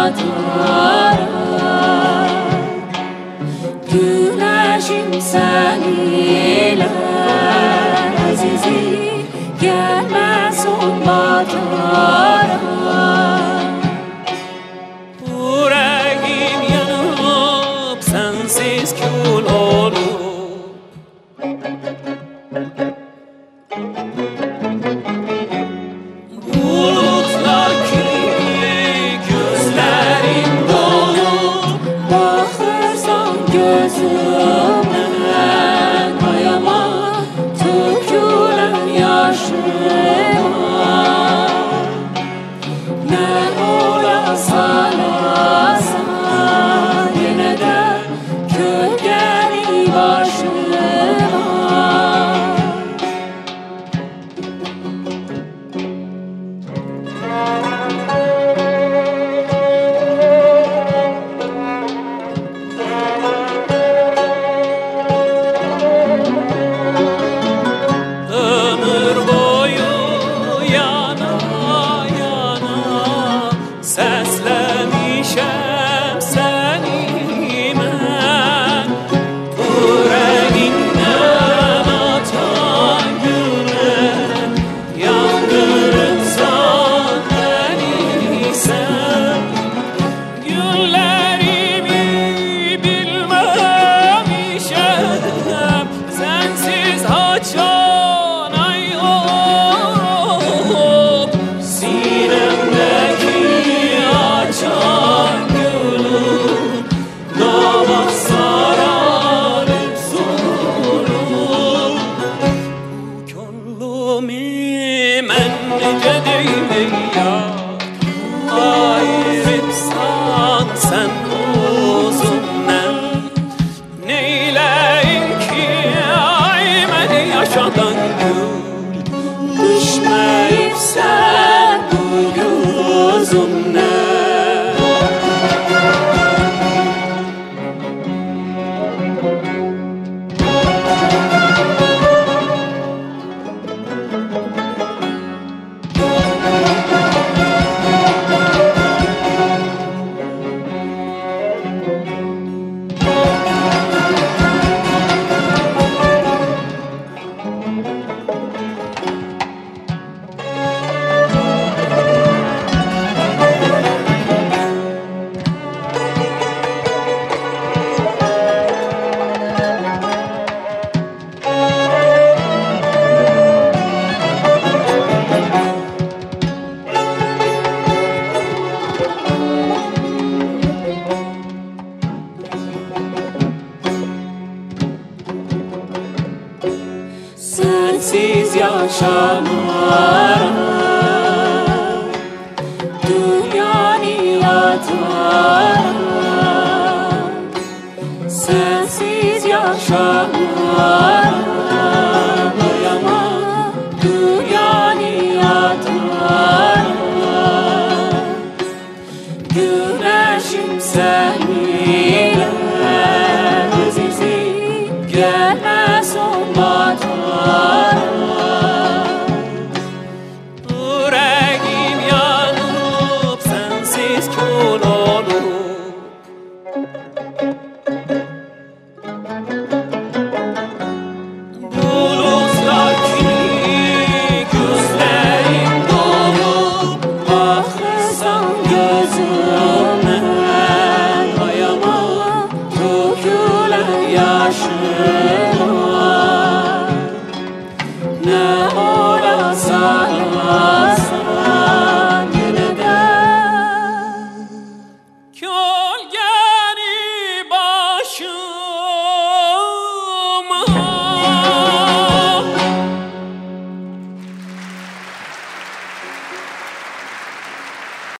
atar. Güneşim seniler azizi, gelmez on batara. Yüreğim yanıp sensiz kül olup, bulutlar gibi gözlerim dolup, bakırsan gözümden ayama, tökülen yaşıma. Ne olasan olasan, yine de gölgeni başıma. ömür boyu yana yana seslemişem seni ben. Yüreğinden atan gülen yandırırsan beni sen. Günlerimi bilmemişem sensiz haçan ay olup, sinemdeki açan gülüm dava sararıp sorup. Gönlümü men nece deyim ya, ayrıpsan sen uzundan. Neyleyim ki ay beni yaşadan gül, düşmeyip sen bu gözümden. Sensiz yaşamara, dünyanı atar. Sensiz yaşamara, doyama, dünyanı atar. Güneşim sen